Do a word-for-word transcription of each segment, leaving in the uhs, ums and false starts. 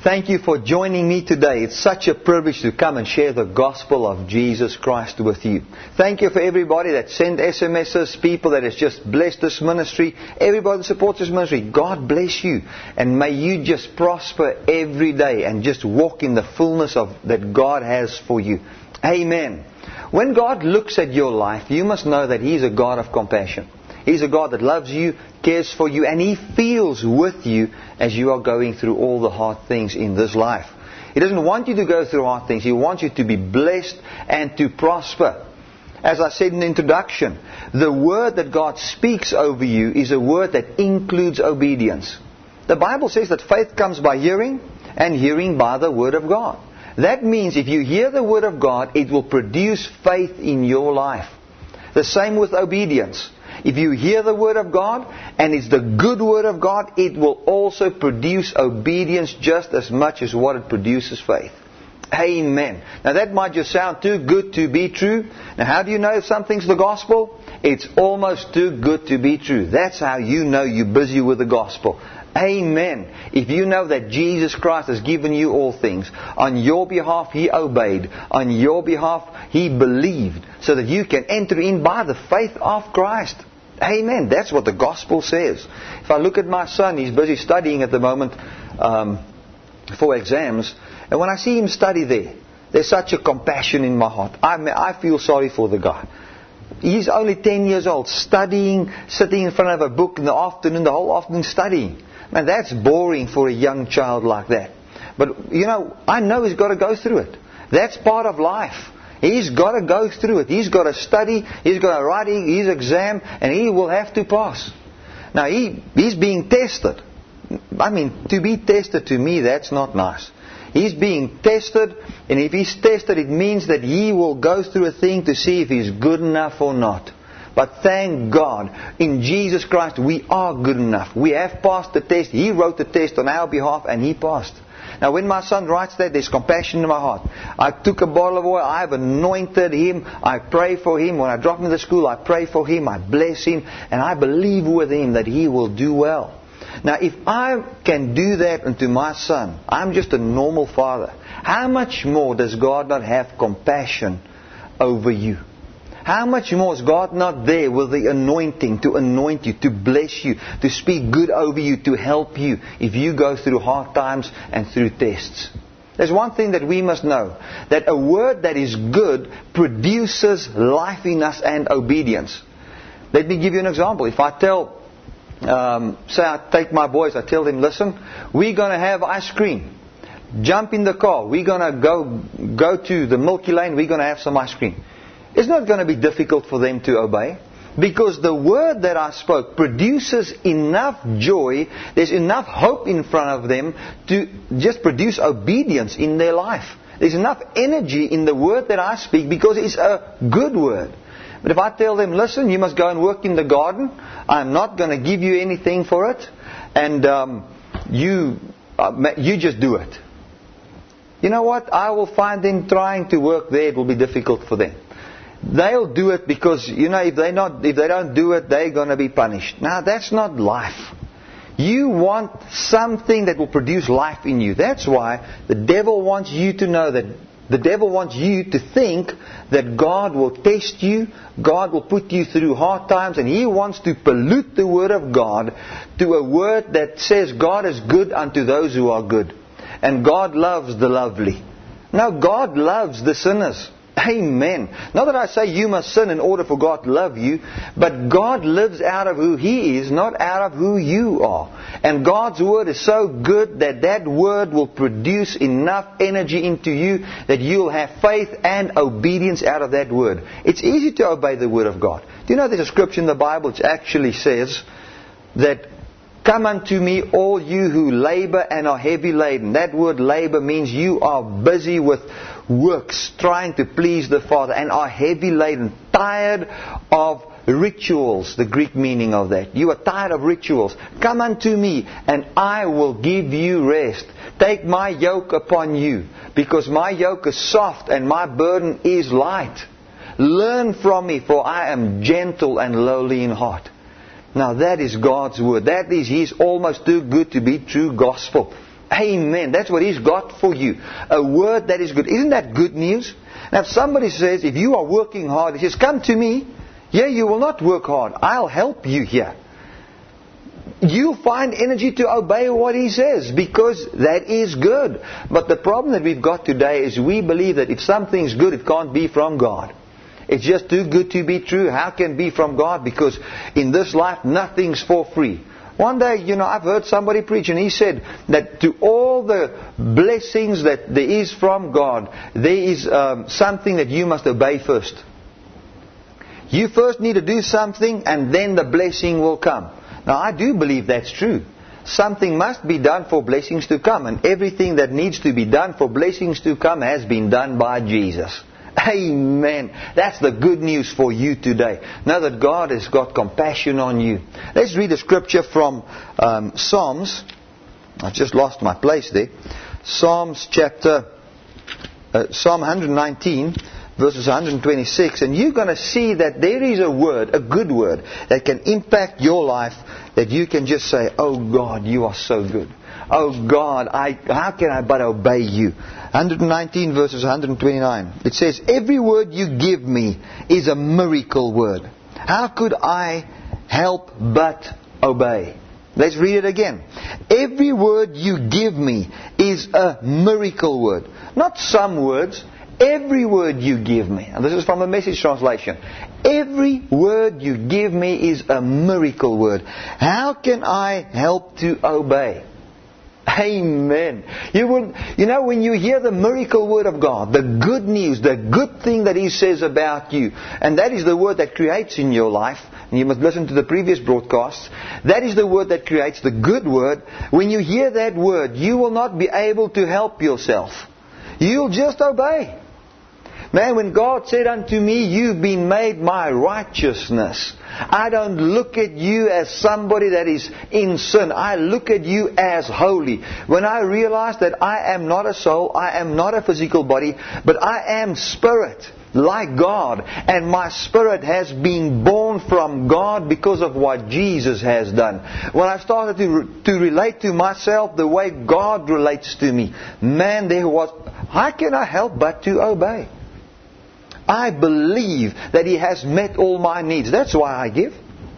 Thank you for joining me today. It's such a privilege to come and share the gospel of Jesus Christ with you. Thank you for everybody that sent S M Ses, people that has just blessed this ministry, everybody that supports this ministry. God bless you. And may you just prosper every day and just walk in the fullness of that God has for you. Amen. When God looks at your life, you must know that He's a God of compassion. He's a God that loves you, cares for you, and He feels with you as you are going through all the hard things in this life. He doesn't want you to go through hard things. He wants you to be blessed and to prosper. As I said in the introduction, the word that God speaks over you is a word that includes obedience. The Bible says that faith comes by hearing, and hearing by the word of God. That means if you hear the word of God, it will produce faith in your life. The same with obedience. If you hear the word of God, and it's the good word of God, it will also produce obedience just as much as what it produces faith. Amen. Now that might just sound too good to be true. Now how do you know if something's the gospel? It's almost too good to be true. That's how you know you're busy with the gospel. Amen. If you know that Jesus Christ has given you all things, on your behalf He obeyed, on your behalf He believed, so that you can enter in by the faith of Christ. Amen. That's what the gospel says. If I look at my son, he's busy studying at the moment um, for exams, and when I see him study there, there's such a compassion in my heart. I, I feel sorry for the guy. He's only ten years old, studying, sitting in front of a book in the afternoon, the whole afternoon studying. Man, that's boring for a young child like that. But, you know, I know he's got to go through it. That's part of life. He's got to go through it. He's got to study. He's got to write his exam. And he will have to pass. Now, he he's being tested. I mean, to be tested to me, that's not nice. He's being tested. And if he's tested, it means that he will go through a thing to see if he's good enough or not. But thank God, in Jesus Christ, we are good enough. We have passed the test. He wrote the test on our behalf and he passed. Now when my son writes that, there's compassion in my heart. I took a bottle of oil, I've anointed him, I pray for him. When I drop him to school, I pray for him, I bless him, and I believe with him that he will do well. Now if I can do that unto my son, I'm just a normal father. How much more does God not have compassion over you? How much more is God not there with the anointing to anoint you, to bless you, to speak good over you, to help you if you go through hard times and through tests? There's one thing that we must know, that a word that is good produces life in us and obedience. Let me give you an example. If I tell, um, say I take my boys, I tell them, listen, we're going to have ice cream. Jump in the car. We're going to go go to the Milky Lane. We're going to have some ice cream. It's not going to be difficult for them to obey, because the word that I spoke produces enough joy, there's enough hope in front of them to just produce obedience in their life. There's enough energy in the word that I speak because it's a good word. But if I tell them, listen, you must go and work in the garden, I'm not going to give you anything for it, and um, you, uh, you just do it. You know what? I will find them trying to work there, it will be difficult for them. They'll do it because, you know, if they not, if they don't do it, they're going to be punished. Now, that's not life. You want something that will produce life in you. That's why the devil wants you to know that, the devil wants you to think that God will test you, God will put you through hard times, and he wants to pollute the word of God to a word that says God is good unto those who are good. And God loves the lovely. No, God loves the sinners. Amen. Not that I say you must sin in order for God to love you, but God lives out of who He is, not out of who you are. And God's word is so good that that word will produce enough energy into you that you'll have faith and obedience out of that word. It's easy to obey the word of God. Do you know there's a scripture in the Bible which actually says that, come unto me, all you who labor and are heavy laden. That word labor means you are busy with works, trying to please the Father, and are heavy laden, tired of rituals, the Greek meaning of that. You are tired of rituals. Come unto me, and I will give you rest. Take my yoke upon you, because my yoke is soft and my burden is light. Learn from me, for I am gentle and lowly in heart. Now that is God's word. That is His almost too good to be true gospel. Amen. That's what He's got for you. A word that is good. Isn't that good news? Now if somebody says, if you are working hard, He says, come to me. Yeah, you will not work hard. I'll help you here. You'll find energy to obey what He says, because that is good. But the problem that we've got today is we believe that if something's good, it can't be from God. It's just too good to be true. How can it be from God? Because in this life, nothing's for free. One day, you know, I've heard somebody preach, and he said that to all the blessings that there is from God, there is um, something that you must obey first. You first need to do something, and then the blessing will come. Now, I do believe that's true. Something must be done for blessings to come, and everything that needs to be done for blessings to come has been done by Jesus. Amen. That's the good news for you today. Know that God has got compassion on you. Let's read a scripture from um, Psalms. I've just lost my place there. Psalms chapter, uh, Psalm one nineteen, verses one twenty-six. And you're going to see that there is a word, a good word, that can impact your life, that you can just say, oh God, you are so good. Oh God, I, how can I but obey you? one nineteen verses one twenty-nine. It says, every word you give me is a miracle word. How could I help but obey? Let's read it again. Every word you give me is a miracle word. Not some words. Every word you give me. And this is from the Message translation. Every word you give me is a miracle word. How can I help to obey? Amen. You will, you know, when you hear the miracle word of God, the good news, the good thing that He says about you, and that is the word that creates in your life, and you must listen to the previous broadcasts, that is the word that creates, the good word. When you hear that word, you will not be able to help yourself. You'll just obey. Man, when God said unto me, you've been made my righteousness, I don't look at you as somebody that is in sin. I look at you as holy. When I realize that I am not a soul, I am not a physical body, but I am spirit, like God. And my spirit has been born from God because of what Jesus has done. When I started to, to relate to myself the way God relates to me, man, there was, how can I help but to obey? I believe that He has met all my needs. That's why I give.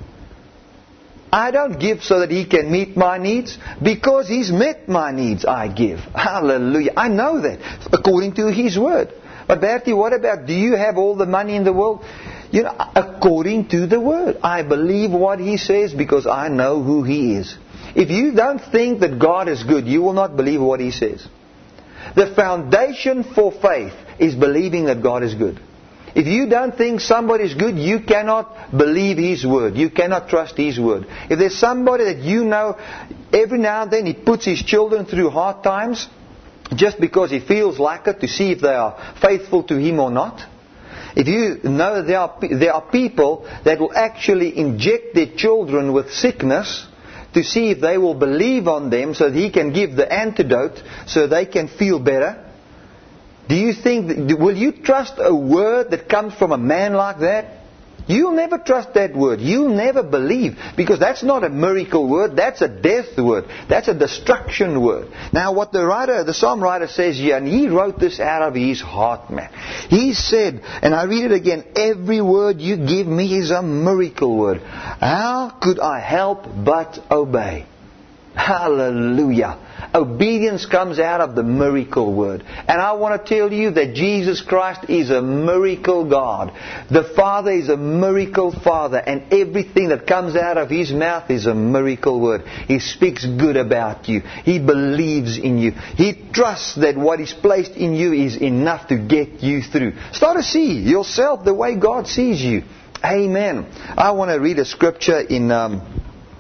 I don't give so that He can meet my needs. Because He's met my needs, I give. Hallelujah. I know that. According to His Word. But Bertie, what about, do you have all the money in the world? You know, according to the Word. I believe what He says because I know who He is. If you don't think that God is good, you will not believe what He says. The foundation for faith is believing that God is good. If you don't think somebody is good, you cannot believe His word. You cannot trust His word. If there's somebody that you know, every now and then he puts his children through hard times, just because he feels like it, to see if they are faithful to Him or not. If you know that there are, there are people that will actually inject their children with sickness, to see if they will believe on them so that He can give the antidote so they can feel better. Do you think, that, will you trust a word that comes from a man like that? You'll never trust that word. You'll never believe. Because that's not a miracle word. That's a death word. That's a destruction word. Now what the writer, the psalm writer says here, and he wrote this out of his heart, man. He said, and I read it again, every word you give me is a miracle word. How could I help but obey? Hallelujah. Obedience comes out of the miracle word. And I want to tell you that Jesus Christ is a miracle God. The Father is a miracle Father. And everything that comes out of His mouth is a miracle word. He speaks good about you. He believes in you. He trusts that what is placed in you is enough to get you through. Start to see yourself the way God sees you. Amen. I want to read a scripture in... Um,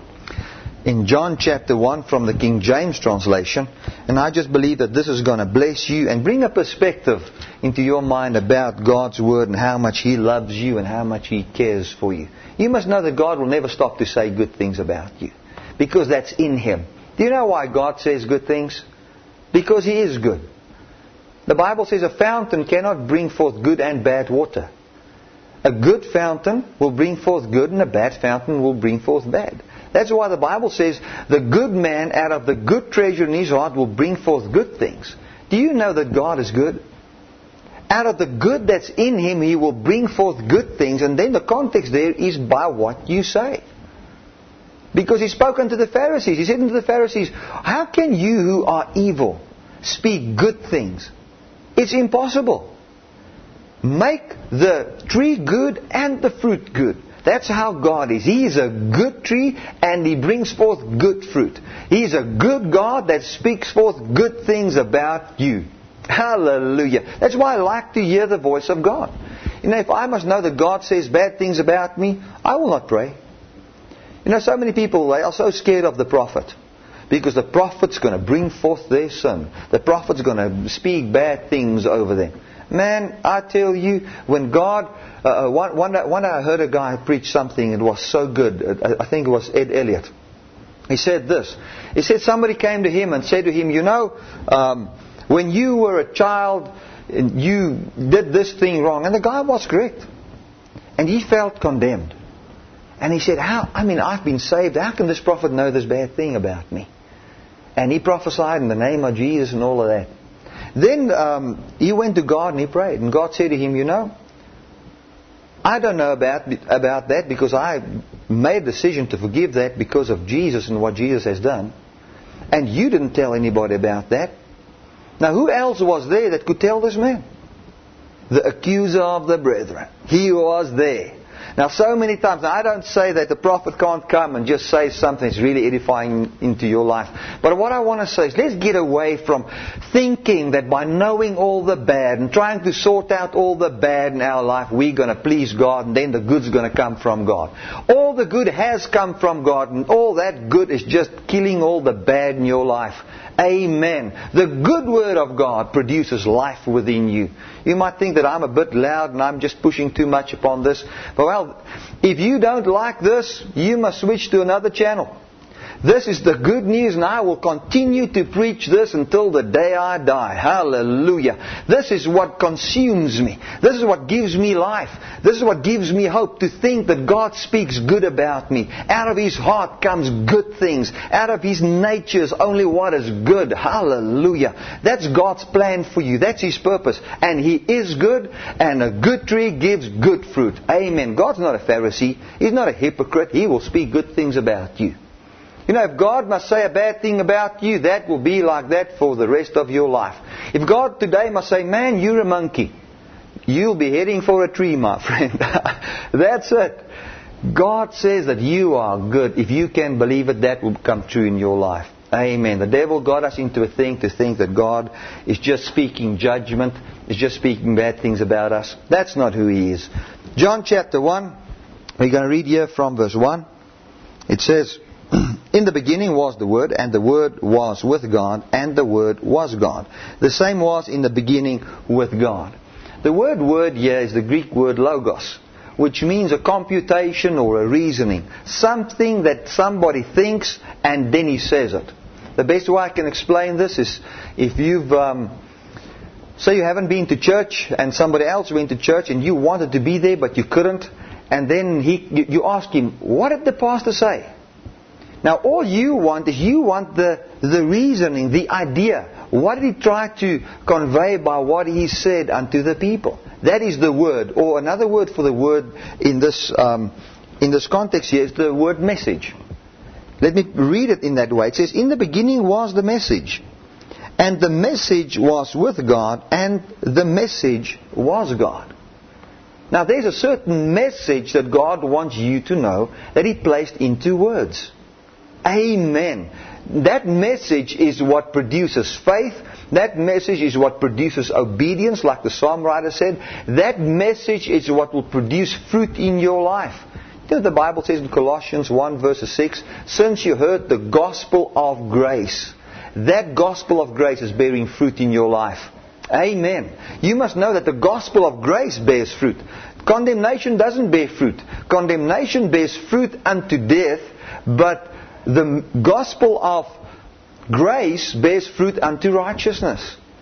In John chapter one from the King James translation. And I just believe that this is going to bless you and bring a perspective into your mind about God's Word and how much He loves you and how much He cares for you. You must know that God will never stop to say good things about you. Because that's in Him. Do you know why God says good things? Because He is good. The Bible says a fountain cannot bring forth good and bad water. A good fountain will bring forth good and a bad fountain will bring forth bad. That's why the Bible says, the good man out of the good treasure in his heart will bring forth good things. Do you know that God is good? Out of the good that's in him, he will bring forth good things. And then the context there is by what you say. Because he spoke unto the Pharisees. He said unto the Pharisees, how can you who are evil speak good things? It's impossible. Make the tree good and the fruit good. That's how God is. He is a good tree and He brings forth good fruit. He is a good God that speaks forth good things about you. Hallelujah. That's why I like to hear the voice of God. You know, if I must know that God says bad things about me, I will not pray. You know, so many people, they are so scared of the prophet. Because the prophet's going to bring forth their sin. The prophet's going to speak bad things over them. Man, I tell you, when God... Uh, one, one, day, one day I heard a guy preach something, it was so good. I think it was Ed Elliott. He said this. He said somebody came to him and said to him, you know, um, when you were a child, you did this thing wrong. And the guy was correct. And he felt condemned. And he said, how? I mean, I've been saved. How can this prophet know this bad thing about me? And he prophesied in the name of Jesus and all of that. Then um, he went to God and he prayed. And God said to him, you know, I don't know about about that because I made a decision to forgive that because of Jesus and what Jesus has done. And you didn't tell anybody about that. Now who else was there that could tell this man? The accuser of the brethren. He was there. Now so many times, now I don't say that the prophet can't come and just say something that's really edifying into your life. But what I want to say is let's get away from thinking that by knowing all the bad and trying to sort out all the bad in our life, we're going to please God and then the good's going to come from God. All the good has come from God and all that good is just killing all the bad in your life. Amen. The good word of God produces life within you. You might think that I'm a bit loud and I'm just pushing too much upon this. But well, if you don't like this, you must switch to another channel. This is the good news and I will continue to preach this until the day I die. Hallelujah. This is what consumes me. This is what gives me life. This is what gives me hope to think that God speaks good about me. Out of His heart comes good things. Out of His nature is only what is good. Hallelujah. That's God's plan for you. That's His purpose. And He is good and a good tree gives good fruit. Amen. God's not a Pharisee. He's not a hypocrite. He will speak good things about you. You know, if God must say a bad thing about you, that will be like that for the rest of your life. If God today must say, man, you're a monkey, you'll be heading for a tree, my friend. That's it. God says that you are good. If you can believe it, that will come true in your life. Amen. The devil got us into a thing to think that God is just speaking judgment, is just speaking bad things about us. That's not who He is. John chapter one, we're going to read here from verse one. It says, in the beginning was the Word, and the Word was with God, and the Word was God. The same was in the beginning with God. The word word here is the Greek word logos, which means a computation or a reasoning. Something that somebody thinks and then he says it. The best way I can explain this is if you've... Um, say you haven't been to church and somebody else went to church and you wanted to be there but you couldn't. And then he, you, you ask him, what did the pastor say? Now all you want is you want the, the reasoning, the idea. What did he try to convey by what he said unto the people? That is the word. Or another word for the word in this um, in this context here is the word message. Let me read it in that way. It says, in the beginning was the message. And the message was with God. And the message was God. Now there's a certain message that God wants you to know that He placed into words. Amen. That message is what produces faith. That message is what produces obedience, like the psalm writer said. That message is what will produce fruit in your life. You know, the Bible says in Colossians one verse six, since you heard the gospel of grace, that gospel of grace is bearing fruit in your life. Amen. You must know that the gospel of grace bears fruit. Condemnation doesn't bear fruit. Condemnation bears fruit unto death, but the gospel of grace bears fruit unto righteousness.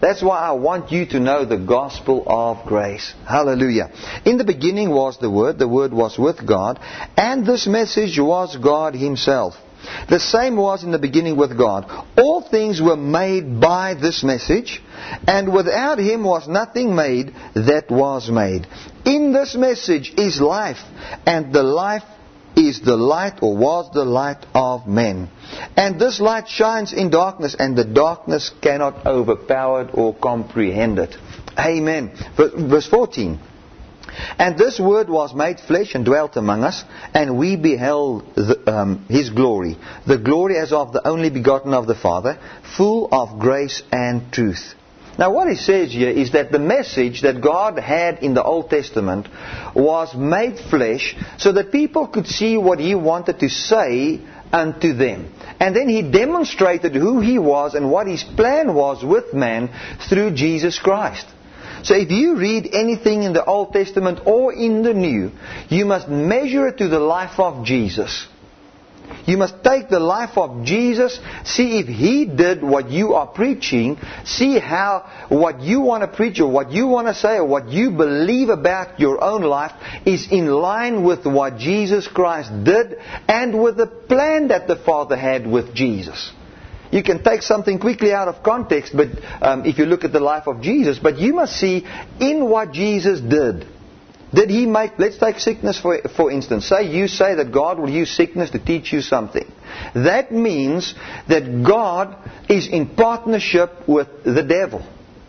That's why I want you to know the gospel of grace. Hallelujah. In the beginning was the Word. The Word was with God. And this message was God Himself. The same was in the beginning with God. All things were made by this message, and without Him was nothing made that was made. In this message is life, and the life is the light, or was the light of men. And this light shines in darkness, and the darkness cannot overpower it or comprehend it. Amen. Verse fourteen. And this Word was made flesh and dwelt among us, and we beheld the, um, His glory, the glory as of the only begotten of the Father, full of grace and truth. Now what he says here is that the message that God had in the Old Testament was made flesh so that people could see what He wanted to say unto them. And then He demonstrated who He was and what His plan was with man through Jesus Christ. So if you read anything in the Old Testament or in the New, you must measure it to the life of Jesus. You must take the life of Jesus, see if He did what you are preaching, see how what you want to preach or what you want to say or what you believe about your own life is in line with what Jesus Christ did and with the plan that the Father had with Jesus. You can take something quickly out of context, but um, if you look at the life of Jesus, but you must see in what Jesus did. Did He make, let's take sickness for, for instance. Say you say that God will use sickness to teach you something. That means that God is in partnership with the devil.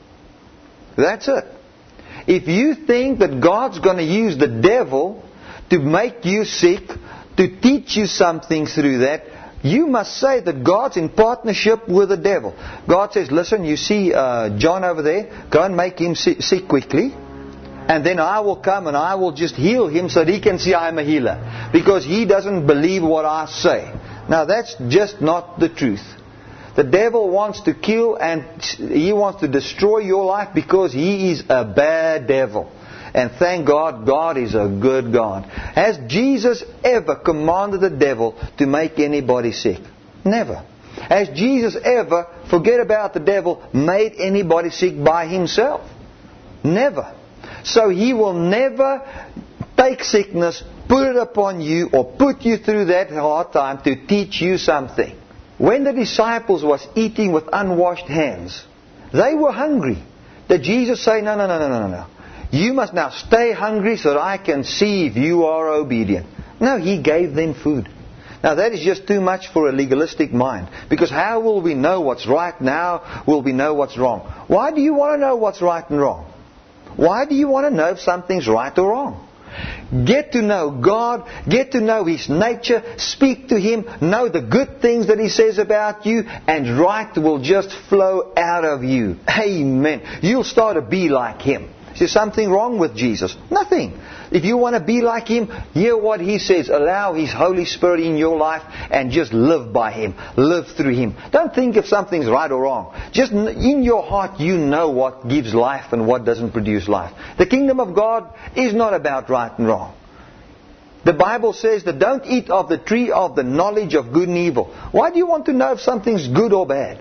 That's it. If you think that God's going to use the devil to make you sick, to teach you something through that, you must say that God's in partnership with the devil. God says, listen, you see uh, John over there, go and make him sick, sick quickly. And then I will come and I will just heal him so that he can see I'm a healer. Because he doesn't believe what I say. Now that's just not the truth. The devil wants to kill and he wants to destroy your life because he is a bad devil. And thank God, God is a good God. Has Jesus ever commanded the devil to make anybody sick? Never. Has Jesus ever, forget about the devil, made anybody sick by Himself? Never. So He will never take sickness, put it upon you, or put you through that hard time to teach you something. When the disciples was eating with unwashed hands, they were hungry. Did Jesus say, no, no, no, no, no, no. You must now stay hungry so that I can see if you are obedient. No, He gave them food. Now that is just too much for a legalistic mind. Because how will we know what's right now? Will we know what's wrong? Why do you want to know what's right and wrong? Why do you want to know if something's right or wrong? Get to know God, get to know His nature, speak to Him, know the good things that He says about you, and right will just flow out of you. Amen. You'll start to be like Him. Is there something wrong with Jesus? Nothing. If you want to be like Him, hear what He says. Allow His Holy Spirit in your life and just live by Him. Live through Him. Don't think if something's right or wrong. Just in your heart you know what gives life and what doesn't produce life. The kingdom of God is not about right and wrong. The Bible says that don't eat of the tree of the knowledge of good and evil. Why do you want to know if something's good or bad?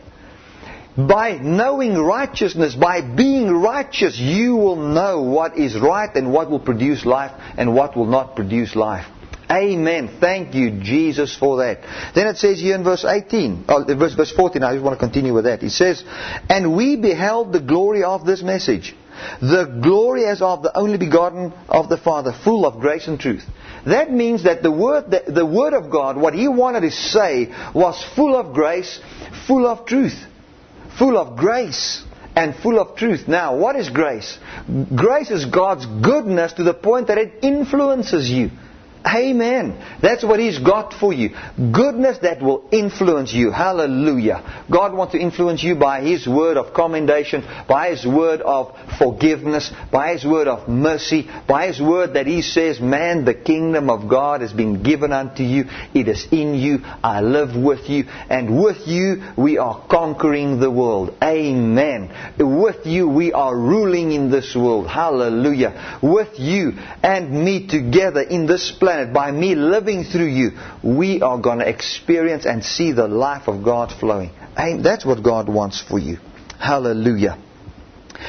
By knowing righteousness, by being righteous, you will know what is right and what will produce life and what will not produce life. Amen. Thank you, Jesus, for that. Then it says here in verse eighteen, oh, verse, verse fourteen, I just want to continue with that. It says, and we beheld the glory of this message, the glory as of the only begotten of the Father, full of grace and truth. That means that the word, the, the word of God, what He wanted to say, was full of grace, full of truth. Full of grace and full of truth. Now, what is grace? Grace is God's goodness to the point that it influences you. Amen. That's what He's got for you. Goodness that will influence you. Hallelujah. God wants to influence you by His word of commendation, by His word of forgiveness, by His word of mercy, by His word that He says, man, the kingdom of God has been given unto you. It is in you. I live with you. And with you, we are conquering the world. Amen. With you, we are ruling in this world. Hallelujah. With you and me together in this place, by me living through you, we are going to experience and see the life of God flowing. And that's what God wants for you. Hallelujah.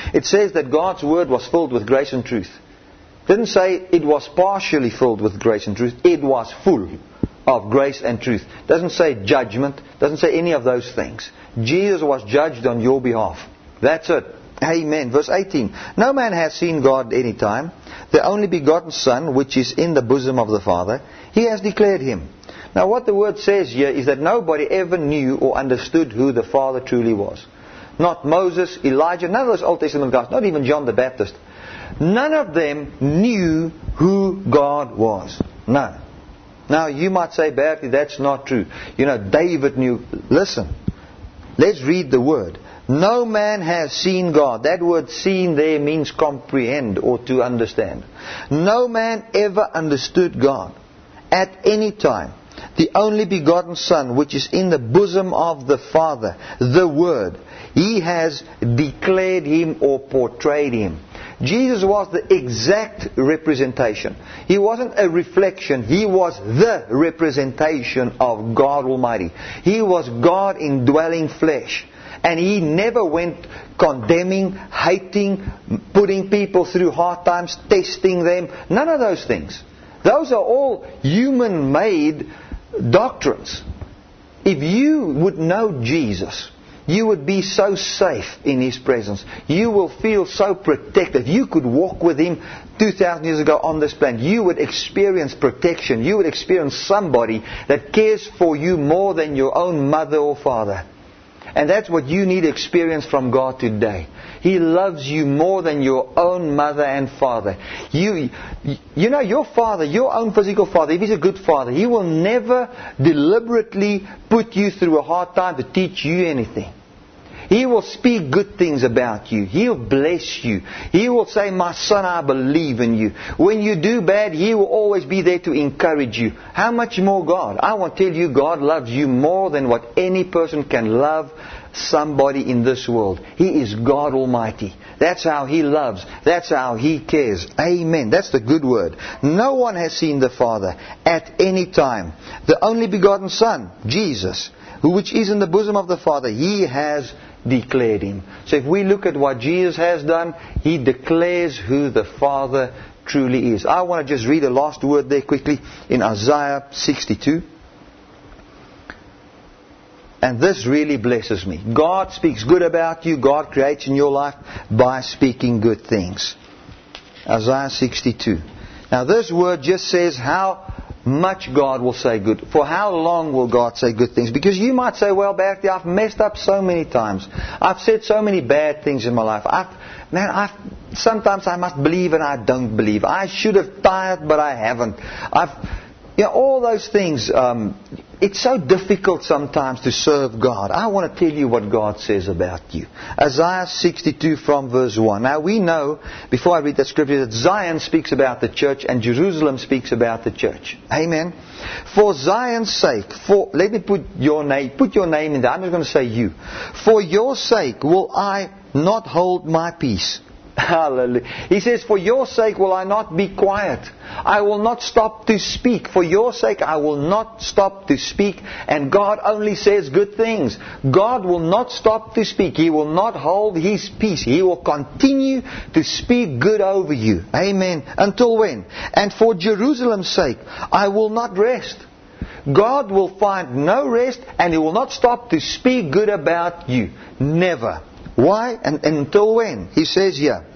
It says that God's Word was filled with grace and truth. It didn't say it was partially filled with grace and truth. It was full of grace and truth. It doesn't say judgment. It doesn't say any of those things. Jesus was judged on your behalf. That's it. Amen. Verse eighteen. No man has seen God any time. The only begotten Son, which is in the bosom of the Father, He has declared Him. Now what the word says here is that nobody ever knew or understood who the Father truly was. Not Moses, Elijah, none of those Old Testament guys, not even John the Baptist. None of them knew who God was. None. Now you might say, Bertie, that's not true. You know, David knew. Listen, let's read the word. No man has seen God. That word seen there means comprehend or to understand. No man ever understood God at any time. The only begotten Son, which is in the bosom of the Father, the Word, He has declared Him or portrayed Him. Jesus was the exact representation. He wasn't a reflection. He was the representation of God Almighty. He was God indwelling flesh. And He never went condemning, hating, putting people through hard times, testing them. None of those things. Those are all human-made doctrines. If you would know Jesus, you would be so safe in His presence. You will feel so protected. You could walk with Him two thousand years ago on this planet. You would experience protection. You would experience somebody that cares for you more than your own mother or father. And that's what you need to experience from God today. He loves you more than your own mother and father. You, you know, your father, your own physical father, if he's a good father, he will never deliberately put you through a hard time to teach you anything. He will speak good things about you. He'll bless you. He will say, my son, I believe in you. When you do bad, He will always be there to encourage you. How much more God? I want to tell you, God loves you more than what any person can love somebody in this world. He is God Almighty. That's how He loves. That's how He cares. Amen. That's the good word. No one has seen the Father at any time. The only begotten Son, Jesus, who which is in the bosom of the Father, He has declared Him. So if we look at what Jesus has done, He declares who the Father truly is. I want to just read a last word there quickly in Isaiah sixty-two. And this really blesses me. God speaks good about you. God creates in your life by speaking good things. Isaiah sixty-two. Now this word just says how much God will say good. For how long will God say good things? Because you might say, well, Bertie, I've messed up so many times. I've said so many bad things in my life. I've, man, I've, sometimes I must believe and I don't believe. I should have tithed, but I haven't. I've, you know, all those things. Um, it's so difficult sometimes to serve God. I want to tell you what God says about you. Isaiah sixty-two from verse one. Now we know, before I read that scripture, that Zion speaks about the church and Jerusalem speaks about the church. Amen. For Zion's sake, for let me put your name, put your name in there. I'm just going to say you. For your sake will I not hold my peace. Hallelujah. He says, for your sake will I not be quiet. I will not stop to speak. For your sake I will not stop to speak. And God only says good things. God will not stop to speak. He will not hold His peace. He will continue to speak good over you. Amen. Until when? And for Jerusalem's sake I will not rest. God will find no rest and He will not stop to speak good about you. Never. Why? And, and until when? He says here,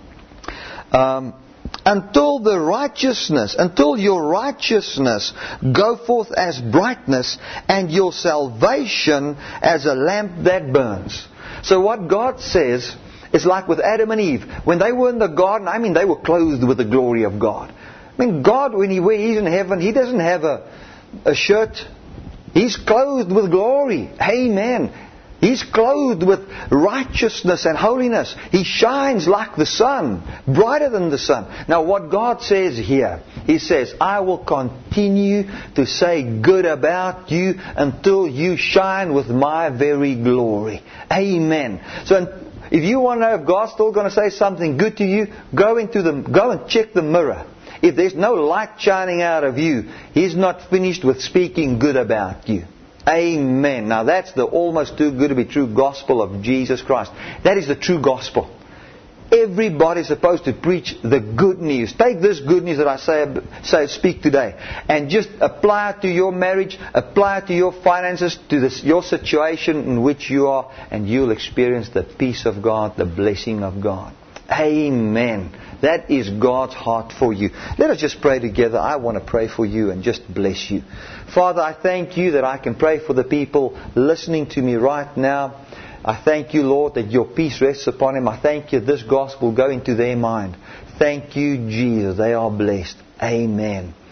um, until the righteousness, until your righteousness go forth as brightness and your salvation as a lamp that burns. So what God says is like with Adam and Eve. When they were in the garden, I mean, they were clothed with the glory of God. I mean, God, when he, when He's in heaven, He doesn't have a, a shirt. He's clothed with glory. Amen. He's clothed with righteousness and holiness. He shines like the sun, brighter than the sun. Now what God says here, He says, I will continue to say good about you until you shine with my very glory. Amen. So if you want to know if God's still going to say something good to you, go into the, go and check the mirror. If there's no light shining out of you, He's not finished with speaking good about you. Amen. Now that's the almost too good to be true gospel of Jesus Christ. That is the true gospel. Everybody's supposed to preach the good news. Take this good news that I say, say speak today, and just apply it to your marriage, apply it to your finances, to this, your situation in which you are, and you'll experience the peace of God, the blessing of God. Amen. That is God's heart for you. Let us just pray together. I want to pray for you and just bless you. Father, I thank you that I can pray for the people listening to me right now. I thank you, Lord, that your peace rests upon them. I thank you this gospel will go into their mind. Thank you, Jesus. They are blessed. Amen.